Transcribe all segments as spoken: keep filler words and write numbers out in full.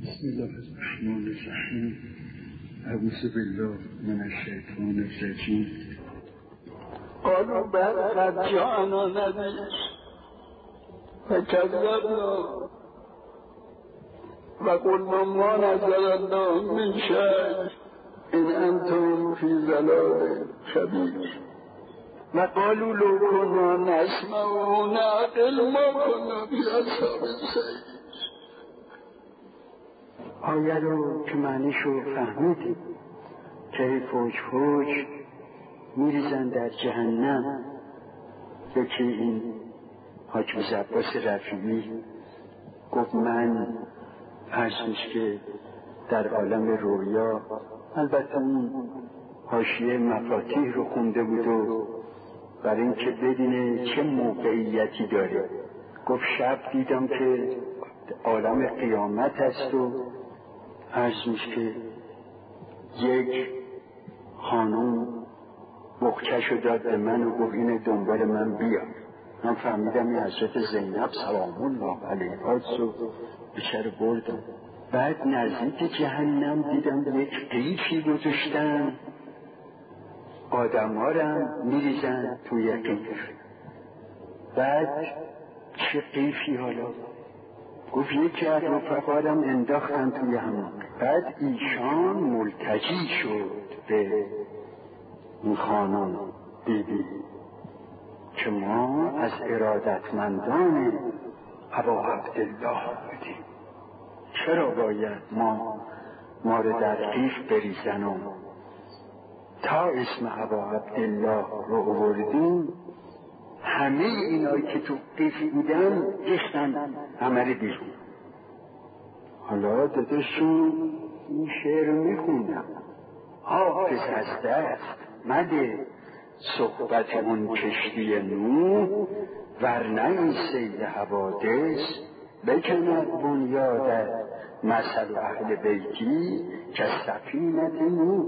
بسم الله الرحمن الرحیم. اعوذ بالله من الشیطان الرجیم. قالوا بل قد جاءنا نذير فكذبنا وقلنا ما نزل الله من شيء إن أنتم في ضلال كبير وقالوا لو كنا نسمع ونعقل ما كنا في أصحاب السعير. آیه رو که معنیشو فهمیدیم که فوج فوج میریزن در جهنم. یکی این حاکم عباس رفیعی گفت من عرضش که در عالم رویا، البته اون حاشیه مفاتیح رو خونده بود و برای اینکه بدونه چه موقعیتی داره، گفت شب دیدم که عالم قیامت است و عرضش که یک خانم بخچه‌شو داد به من و گفت اینه دنبال من بیا. من فهمیدم این حضرت زینب سلام الله علیها و بیچاره بردم. بعد نزدیک جهنم دیدم یک قیفی گذاشتن، آدم ها رو میریزن توی قیف. بعد چه قیفی حالا؟ گفت یکی از رفقارم انداختن توی همون. بعد ایشان ملتجی شد به این خانم بیبی که ما از ارادتمندان ابا عبدالله بودیم، چرا باید ما ما رو در قیف بریزن و تا اسم ابا عبدالله رو آوردیم همه اینایی که تو قیف بودن ریختن همه بیرون. حالا داداشون این شعر رو میخوندم: حافظ از دست مده صحبت اون کشتی نوح، ورنه این سیل حوادث بکند بنیادت مثل اهل بیتی که سفینت نوح.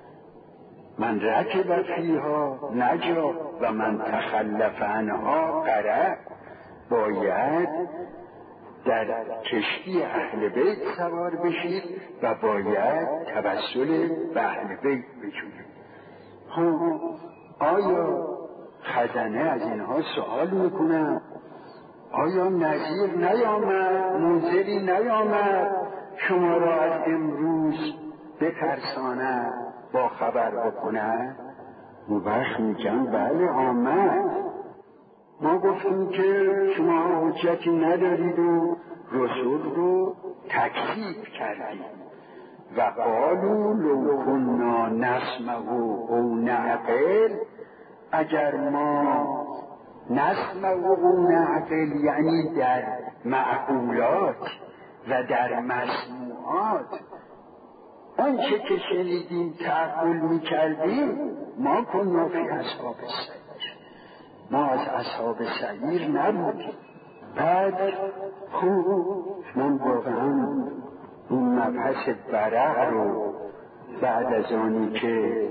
من رکب فیها نجا و من تخلف عنها غرق. باید در کشتی اهل بیت سوار بشید و باید توسل به اهل بیت بجوید. ها آیا خزنه از اینها سوال میکنم؟ آیا نذیر نیامد، منذری نیامد شما را از امروز بترساند، با خبر بکنه؟ اون وقت میگن بله آمد. ما گفتیم که شما حجتی ندارید و رسول رو تکذیب کردید. و قالوا لو كنا نسمع او نعقل، اگر ما نسمع او نعقل یعنی در معقولات و در مسموعات آنچه که شنیدیم تعقل میکردیم، ما کنا فی اصحاب السعیر، ما از اصحاب سعیر نبودیم. بعد خوب من واقعا این مبحث برع رو بعد از آنی که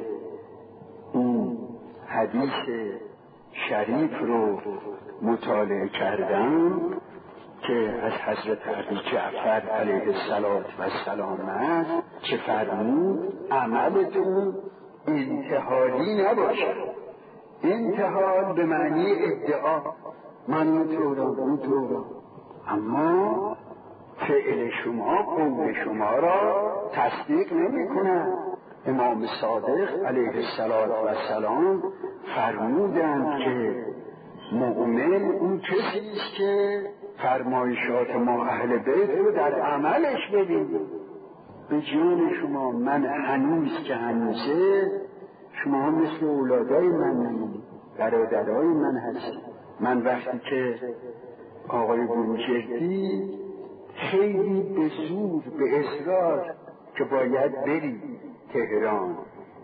این حدیث شریف رو مطالعه کردم که از حضرت ابی جعفر علیه السلام است که فرمود عملتون انتحالی نباشد. انتحال به معنی ادعا، من اینطورم اونطورم، اما فعل شما قول شما را تصدیق نمی کنند. امام صادق علیه السلام فرمودند که مؤمن اون کسی است که فرمایشات ما اهل بیت رو در عملش ببینیم. به جان شما من هنوز که هنوزه شما مثل اولادای من نمید، برادرای من هستید. من وقتی که آقای بروجردی خیلی به زور به اصرار که باید بری تهران،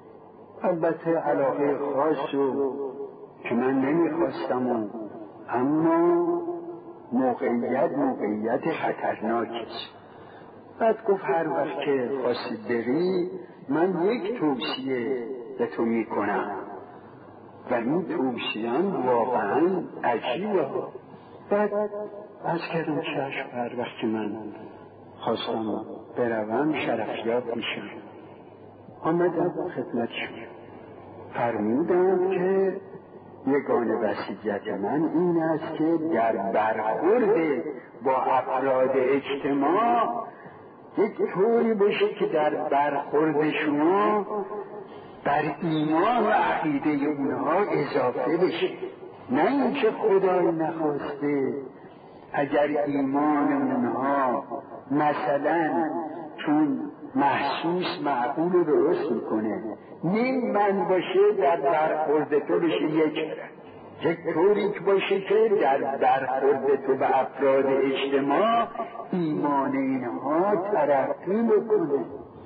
البته علاقه خاص رو که من نمیخواستم و اما موقعیت موقعیت خطرناکی است. بعد گفت هر وقت که خواستی بری من یک توصیه به تو میکنم و این توصیه‌ام واقعا عجیبه. بعد از کردم چشم. هر وقت که من خواستم بروم شرفیاب میشم. آمدم خدمتشون، فرمودم که یگانه وصیت من این است که در برخورد با افراد اجتماع یک طوری باشه که در برخورد شما بر ایمان و عقیده اونها اضافه بشه، نه اینکه خدای نخواسته اگر ایمان اونها مثلا چون محسوس معقول رو درست میکنه نیم من باشه در برخورد تو بشه یک یک طوری که باشه که در برخورد تو به افراد اجتماع ایمان اینها ترقی بکنه.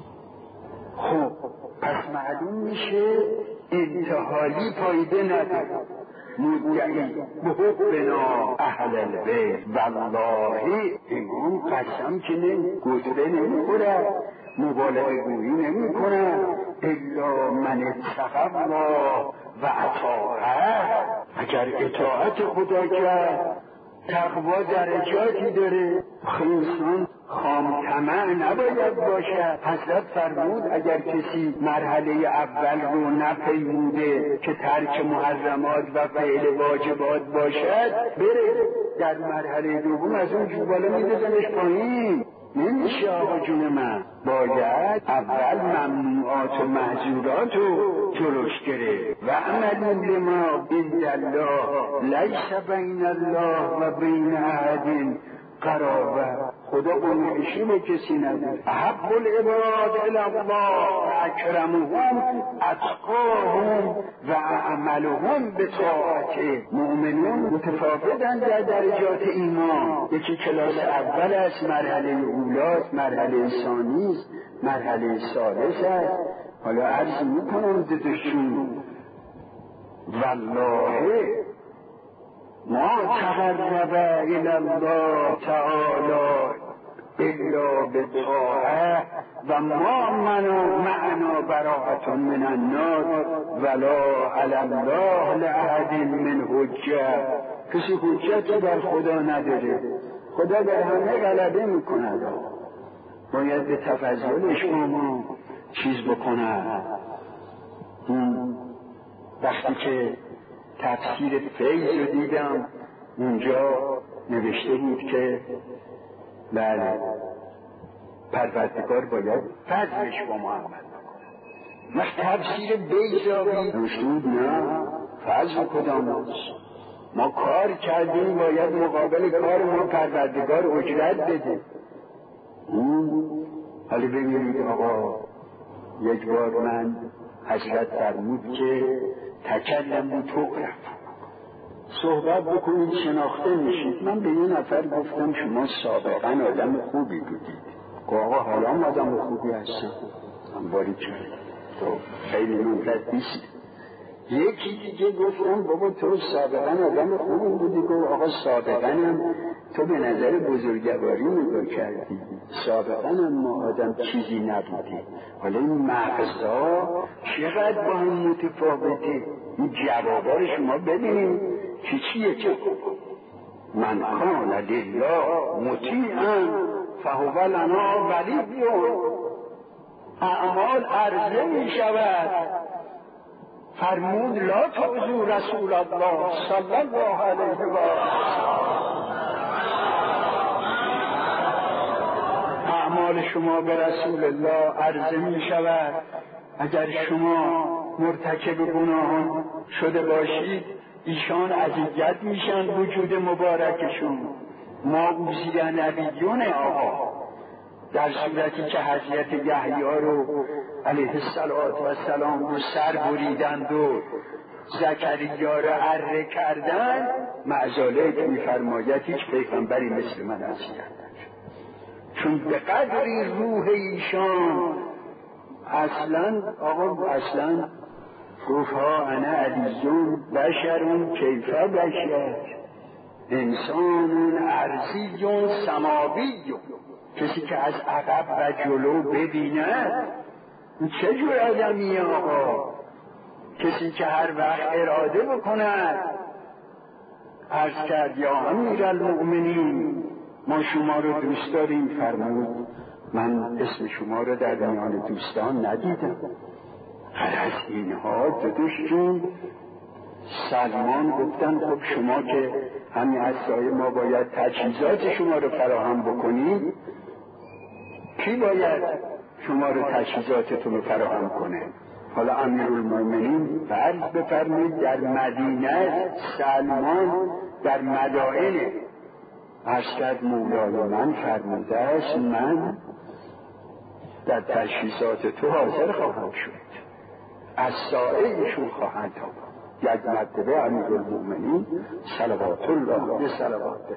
خب پس معلوم میشه انتحالی فایده نداره. مدعی به حبنا اهل البیت والله امام قسم که نه گتره نمی خورد، مبالغه گویی نمی کند الا من اتقی الله و اطاعه. اگر اطاعت خدا کرد تقوا درجاتی داره، انسان خام طمع نباید باشد. حضرت فرمود اگر کسی مرحله اول رو نپیموده که ترک محرمات و فعل واجبات باشد بره در مرحله دوم از اون جو بالا میدازنش پایین. نمیشه آقا جون من، باید اول ممنوعات و محظورات رو جلوش گرفت. و عمل لما عند الله لیس بین الله و بین احد قرابه. خدا قنوعشی به کسی نداره. احب العباد الی الله اکرمهم اتقاهم و اعملهم به طاعته. مؤمنون متفاوتن در درجات ایمان. یکی کلاس اول است، مرحله اولاست، مرحله ثانیست، مرحله ثالث است. حالا عرض میکنم ددشون والله ما تقرب الی الله تعالی الا بطاعه و ما منو معنا براءة من النار ولا علی الله لاحد من حجه. کسی حجتی بر خدا نداره، خدا در همه غلبه میکند، باید به تفضلش ما چیز بکند. وقتی که تفسیر فیض رو دیدم اونجا نوشته بود که بله پروردگار باید فضلش با ما عمل بکنه. وقتی تفسیر بیضاوی نوشته بود نه فضل کدام است، ما کار کردیم باید مقابل کار ما پروردگار اجرت بده. حالا ببینید آقا، یک بار من حضرت فرمود که تکلم بود تقرب، صحبت بکنید شناخته میشید. من به یه نفر گفتم شما سابقا آدم خوبی بودید. آقا حالا هم آدم خوبی هستم. من باری کرد تو خیلی منتد نیست. یکی دیگه گفتم بابا تو سابقا آدم خوبی بودی. گفت آقا سابقا هم تو به نظر بزرگواری نگاه کردی، سابقا هم ما آدم چیزی نبودی. حالا این مغزا چقدر با هم متفاوته. این جوابا رو شما ببینید که چیه که من کان لله مطیعا فهو لنا ولی. اعمال عرضه می شود. فرمود لا تعذوا رسول الله صلی الله علیه و اعمال شما به رسول الله عرضه می شود. اگر شما مرتکب گناهان شده باشید ایشان اذیت میشن وجود مبارکشون. ما اوزی نبیون آقا در صورتی که حضرت یحیی رو علیه السلام رو سر بریدند و زکریا رو اره کردن، معزالک میفرماید هیچ پیغمبری مثل من اذیت نشد، چون به قدری روح ایشان اصلا آقا اصلا گفتها انا علیون بشرون کیفه بشر انسانون ارضیون سماویون. کسی که از عقب و جلو ببیند چه جور آدمیه آقا؟ کسی که هر وقت اراده بکند. عرض کرد یا امیرالمؤمنین ما شما رو دوست داریم. فرمود من اسم شما رو در میان دوستان ندیدم. هر از اینها دادشون سلمان گفتن خب شما که همین عصای ما باید تجهیزات شما رو فراهم بکنید، کی باید شما رو تجهیزاتتون رو فراهم کنه؟ حالا امیرالمومنین فرض بفرمایید در مدینه سلمان در مدائنه اشکد مولای من فرموده است من در تجهیزات تو حاضر خواهم شد، از سائرشون خواهند آمد. یک مرتبه امیرالمومنین صلوات الله به صلواته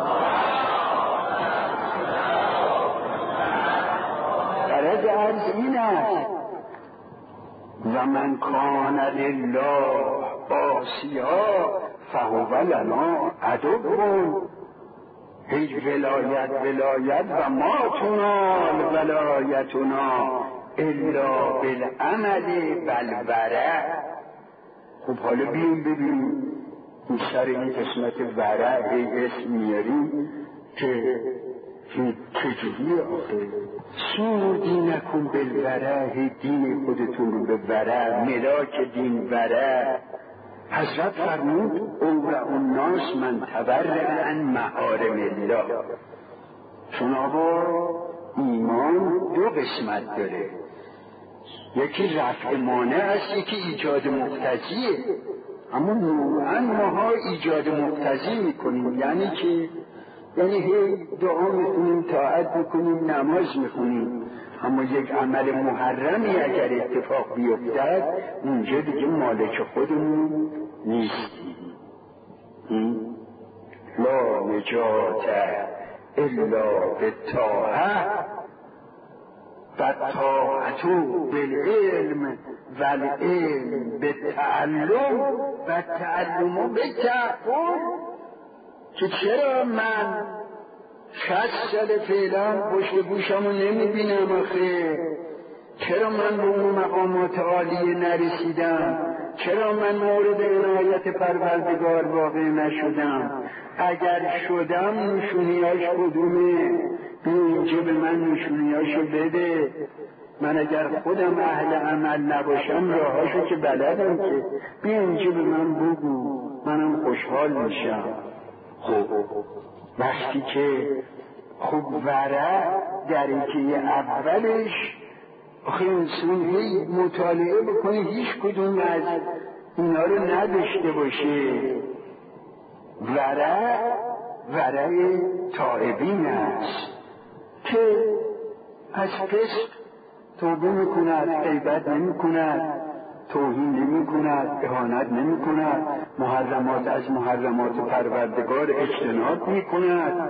غرض عرض این است و من کان لله عاصیا فهو لنا عدو. هیچ ولایت ولایت و ما تنال ولایتنا الا بالعمل بالورع. خب حالا بیاییم ببینیم این سر این قسمت ورع ای اسم میاریم که چجوریه آخه سور دینکم بالورع، دین خودتون رو به ورع، ملاک دین ورع. حضرت فرمود اورع الناس من تبرع عن محارم الله. چون آقا ایمان دو قسمت داره، یکی رفع مانع است، یکی ایجاد مقتضیه. اما نوعا ماها ایجاد مقتضی میکنیم، یعنی که یعنی هی دعا میکنیم، طاعت میکنیم، نماز میخونیم، اما یک عمل محرمی اگر اتفاق بیفتد اونجا دیگه مالک خودمون نیستیم. لا نجات الا بالطاعه والطاعة بالعلم والعلم بالتعلم والتعلم بالتعقل. که چرا من شصت سال فعلا پشت گوشمو نمیبینم آخه؟ چرا من به اون مقامات عالیه نرسیدم؟ چرا من مورد عنایت پروردگار واقع نشدم؟ اگر شدم نشونیاش کدومه؟ بیا اینجا به من نشونیاشو بده. من اگر خودم اهل عمل نباشم راهاشو که بلدم، که بیا اینجا به من بگو، منم خوشحال میشم. خب وقتی که خب ورع درجه اولش آخه انسان هی مطالعه بکنه هیچ کدوم از اینا رو نداشته باشه. ورع ورع تائبین است که از فسق توبه میکند، غیبت نمیکند، توهین نمیکند، اهانت نمیکند، محرمات از محرمات پروردگار اجتناب میکند.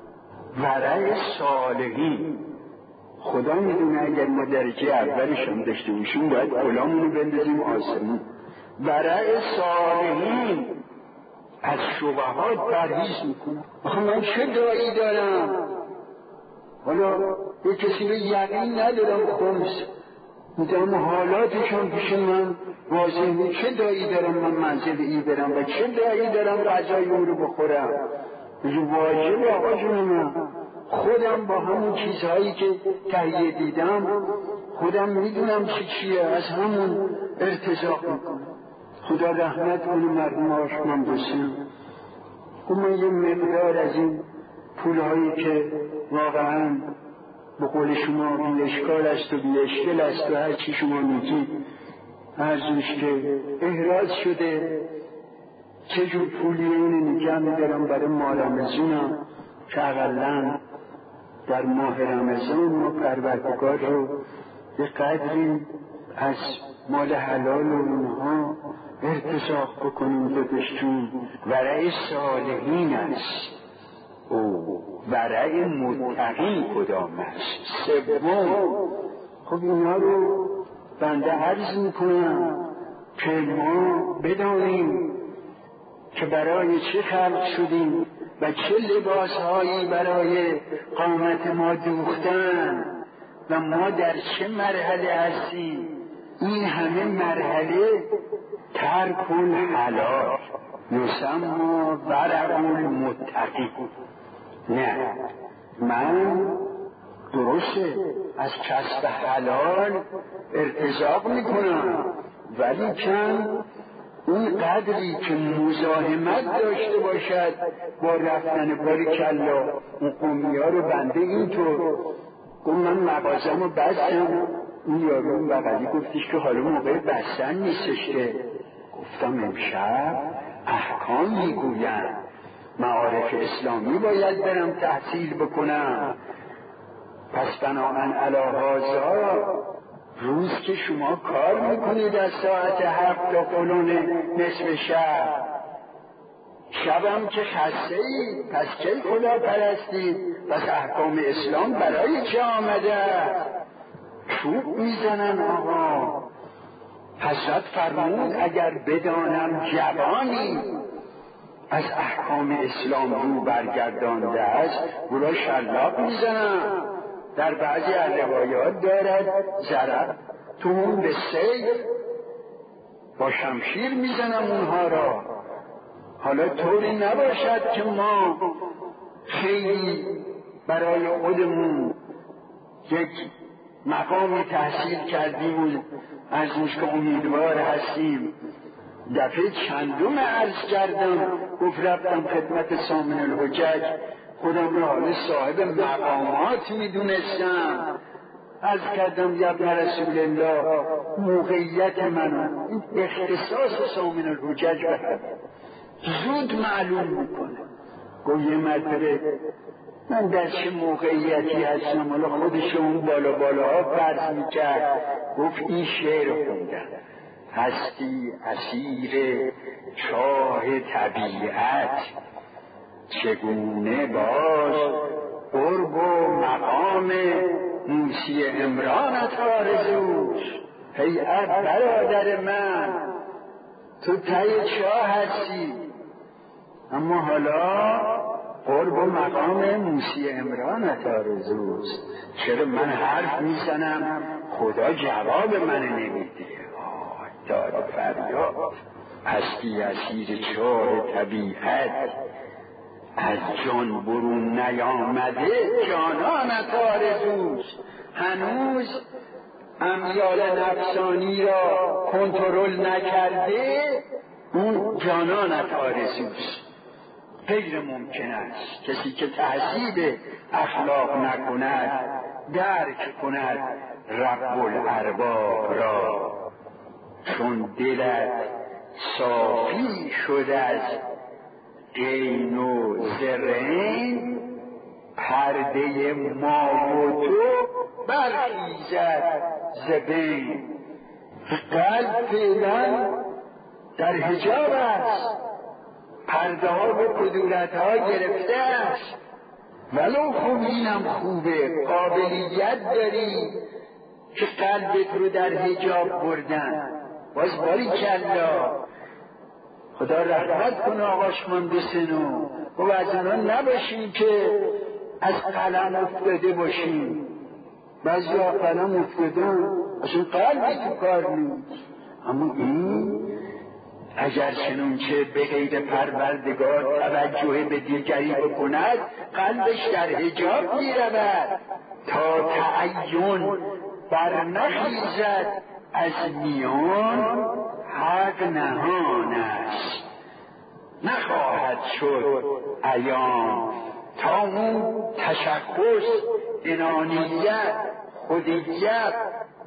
ورع صالحین خدا میدونه اگر ما درجه اولش هم داشته باشیم باید کلامونو بندازیم آسمون. ورع صالحین از شبهات پرهیز میکنه. آخه من چه دایی دارم؟ حالا یه کسی رو یقین ندارم خمس میدونم حالاتشون پیش من واضح، چه دایی دارم من منزل ای برم و چه دایی دارم غذای اون رو بخورم؟ واجب آقا جون من خودم با همون چیزهایی که تهیه دیدم خودم میدونم چی چیه، از همون ارتزاق میکنم. خدا رحمت کنه مردم آشمان بسیم. خب من یه مقدار از این پولهایی که واقعا به قول شما بی اشکال است و بی اشکال است و هر چی شما میگید ارزش که احراز شده، چه جور پولی اینو نگه میدارم برای ماه رمضانم که اقلا در ماه رمضان ما پروردگار رو به قدری از مال حلال و اونها ارتزاق بکنیم دادشون. ورع صالحین است. او ورع متقین کدام است؟ سوم خب اینا رو بنده عرض میکنم که ما بدانیم که برای چه خلق شدیم و چه لباسهایی برای قامت ما دوختن و ما در چه مرحله هستیم. این همه مرحله ترک الحلال یسمى ورع المتقی. نه من درسته از کسب حلال ارتزاق میکنم، ولی کن اون قدری که مزاحمت داشته باشد با رفتن باریکلا اون قومی ها رو بنده اینطور گفت من مغازم رو بستم. اون یارون بغلی گفتش که حالا موقع بستن نیستش که. گفتم امشب احکام میگویم، معارف اسلامی باید برم تحصیل بکنم. پس بنابراین علی هذا روز که شما کار میکنید از ساعت هفت تا فلان نصف شب، شبم که خسته اید، پس کی خدا پرستید؟ پس احکام اسلام برای چه آمده؟ چوب میزنن آقا. حضرت فرمود اگر بدانم جوانی از احکام اسلام رو برگردانده است او را شلاق میزنم. در بعضی از روایات دارد ضرب تومون به سیف، با شمشیر میزنم اونها را. حالا طوری نباشد که ما خیلی برای خودمون یک مقامی تحصیل کردیم و از روش که امیدوار هستیم. دفعه چندم عرض کردم، گفت رفتم خدمت سامن الحجج، خودم را حال صاحب مقامات میدونستم. عرض کردم یا ابن رسول الله موقعیت من این اختصاص سامن الحجج بهد زود معلوم میکنه. گفت یه مرتبه من در چه موقعیتی هستم، حالا خودش اون بالا بالاها فرض میکرد. گفت این شعر خوندم: هستی اسیر چاه طبیعت، چگونه باز قرب و مقام موسی عمرانت آرزوست. هیئت برادر من، تو ته چاه هستی، اما حالا قرب و مقام موسی عمرانت آرزوست. چرا من حرف میزنم خدا جواب من نمیده؟ داد فریاد هستی اسیر چاه طبیعت، از جان برون نیامده جانانت آرزوست. هنوز امیال نفسانی را کنترل نکرده اون جانانت آرزوست. غیر ممکن است کسی که تهذیب اخلاق نکند درک کند رب الارباب را. چون دلت صافی شد از عین و زرین، پرده ما و تو برخیزد ز بین. قلب فعلا در حجاب است، پرده ها و کدورت ها گرفته است. ولو خوب اینم خوبه، قابلیت داری که قلبت رو در حجاب بردن. باز باری کلا خدا رحمت کنه آقاش من بسنو و از اونا نباشیم که از قلم افتاده باشیم. بعضی ها قلم افتادن اصلا قلبی تو کار نیست. اما این اگر چنونچه به غیر پروردگار توجه به دیگری بکند قلبش در حجاب میرود تا تعین برنخیزد از میان حق نهان است. نخواهد شد عیان تا اون تشخص، انانیت، خودیت،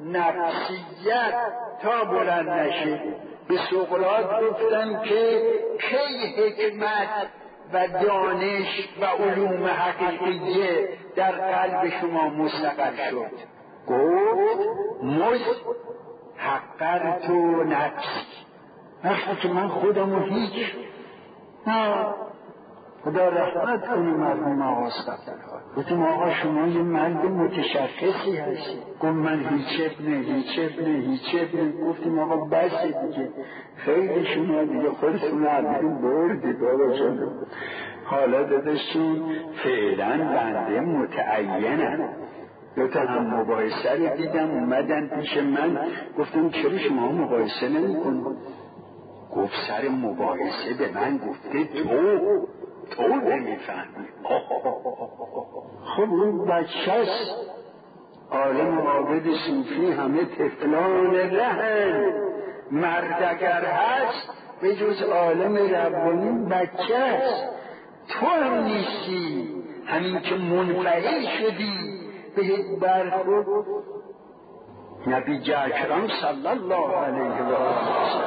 نفسیت تا بلند نشه. به سقراط گفتن که کی حکمت و دانش و علوم حقیقیه در قلب شما مستقر شد؟ گفت مز حقرت و نفسی، وقتی که من خودم و هیچ نه. خدا رحمت کنه مرحوم آقا استغفرالله. گفتم آقا شما یه مرد متشخصی هستی. گفت من هیچ ابنه هیچ ابنه هیچ ابنه. گفتیم آقا بسه دیگه، خیلی شما دیگه خودتون عبدون بردی بابا جان. حالا دادشون فعلا بنده متعینم. دو تا هم مباحثه رو دیدم اومدن پیش من، گفتم چرا شما مباحثه نمی کنید؟ گفت سر مباحثه به من گفته تو تو نمیفهمی. خب اون بچه است عالم عابد صوفی همه طفلان رهن، مرد اگر هست به جز عالم ربانی بچه است. تو هم نیستی، همین که منفعل شدی بهت برخورد نبی اکرم صلی الله علیه و آله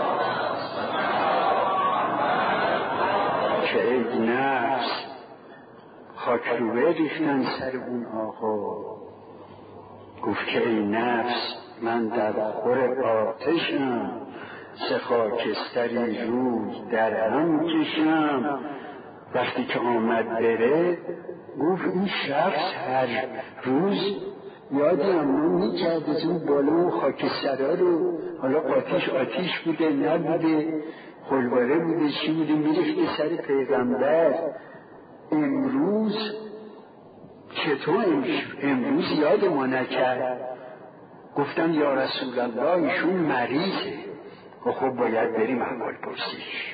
که ای نفس خاک روبه ریختن سر اون آقا. گفت که ای نفس من در خور آتشم، سه خاکستری روز در هم کشم. وقتی که آمد بره گفت این شخص هر روز یادی امون میکرد از اون بالا و خاکسترها رو، حالا آتیش آتیش بوده نبوده، خلواره بوده چی بوده، میریخته سر پیغمبر. امروز چطور امروز یاد ما نکرد؟ گفتم یا رسول الله ایشون مریضه. خب باید بریم احوال پرسیش.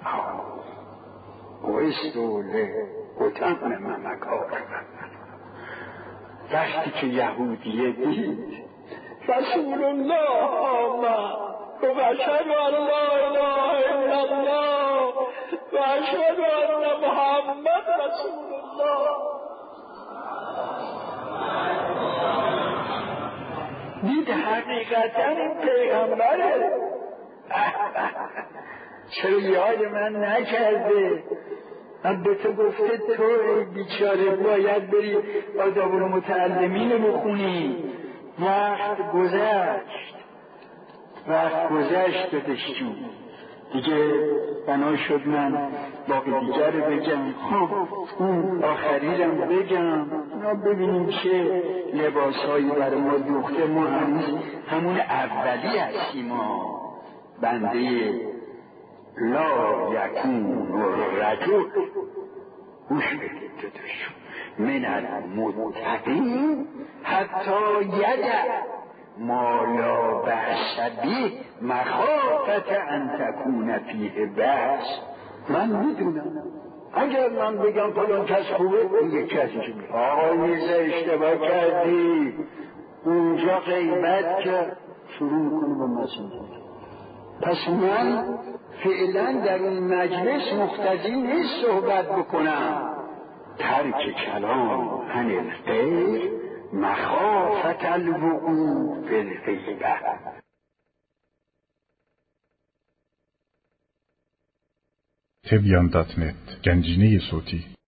اویس دوله گفتم من مکار. وقتی که یهودیه دید رسول الله آمد و اشهد ان لا اله الا الله و اشهد ان محمد رسول الله. دید حقیقتا این پیغمبره. چرا یاد من نکرده؟ من به تو گفته تو ای بیچاره باید بری آداب المتعلمین بخونی. وقت گذشت وقت گذشت دادش جون دیگه بنا شد من باقی دیگر رو بگم. اون آخری رو بگم. نا ببینیم چه لباسهایی برای ما دوخته. ما هنوز همون اولی هستیم. ما بنده لا یکون رجل گوش بدید دادش من المتقین حتی یدع ما لا بأس به مخافت ان تکون فیه بأس. من میدونم اگر من بگم فلان کس خوبه اون یک کسی که میگه آقای میرزا اشتباه کردی اونجا غیبت که شروع میکنه به مسئله. پس من فعلا در اون مجلس مقتضی نیست صحبت بکنم. ترک کلام عن الغیر مخافت الوقوع فی الغیبة. تبیان دات نت گنجینه صوتی